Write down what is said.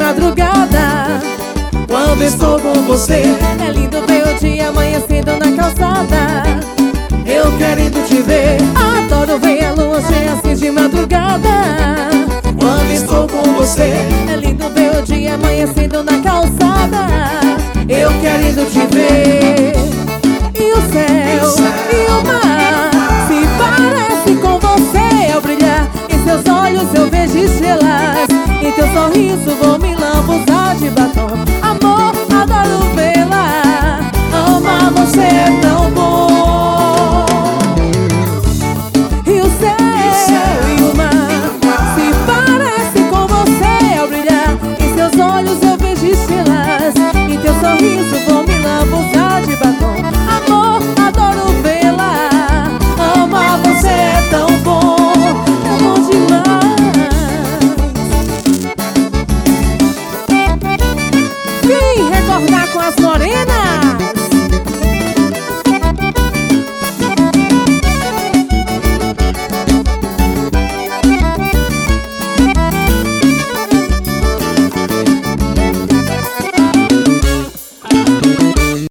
madrugada. Quando estou com você, é lindo ver o dia amanhecendo na calçada. eu querendo te ver. Adoro ver a lua cheia assim de madrugada. Quando estou com você, é lindo ver o dia amanhecendo na calçada. eu querendo te ver. E o céu e o mar se parece com você ao brilhar. Em seus olhos eu vejo estrelas, em teu sorriso vou me lambuzar de batom. Amor, adoro vê-la, amar você é tão bom. E o céu e o mar se parece com você ao brilhar. Em seus olhos eu vejo estrelas, em teu sorriso vou me lambuzar de batom.